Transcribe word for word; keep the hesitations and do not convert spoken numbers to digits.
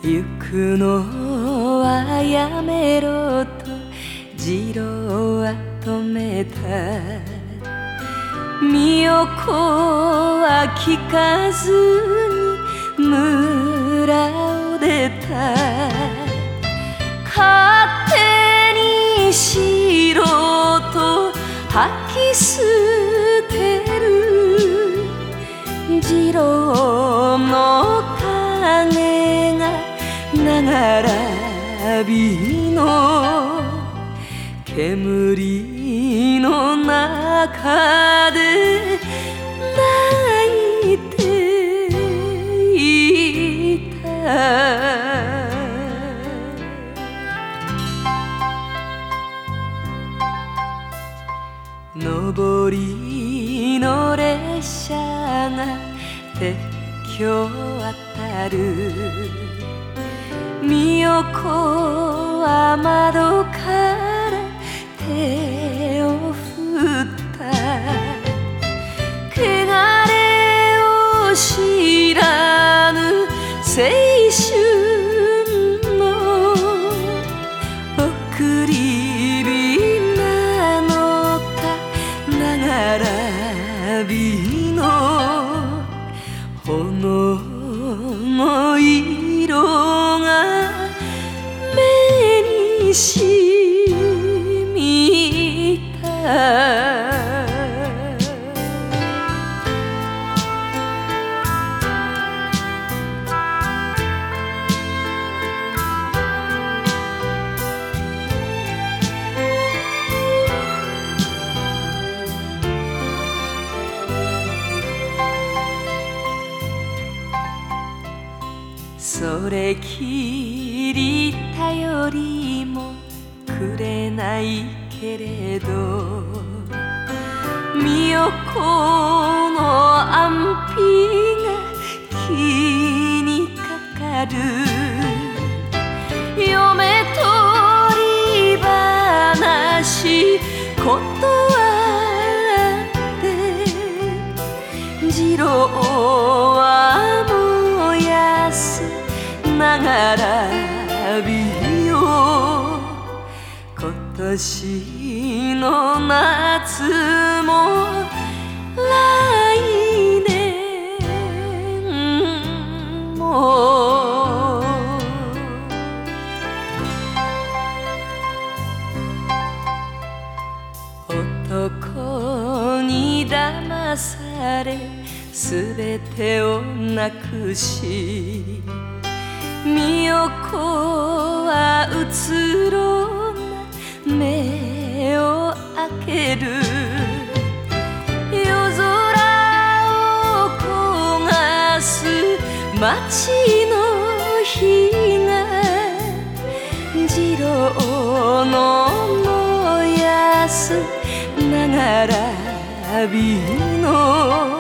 行くのはやめろと次郎は止めた。美代子は聞かずに村を出た。勝手にしろと吐き捨てる次郎の影がながらびの煙の中で泣いていた。上りの列車が鉄橋渡る。美代子は窓から手を振った。汚れを知らぬ青春の送り火なのか、ながらびの炎の色が目にしみた。それきり頼りもくれないけれど、美代子の安否が気にかかる。嫁取り話断って次郎は燃やすながらびよ。今年の夏も来年も男に騙されすべてをなくし、美代子はうつろな目を開ける。夜空を焦がす街の火が次郎の燃やすながらびの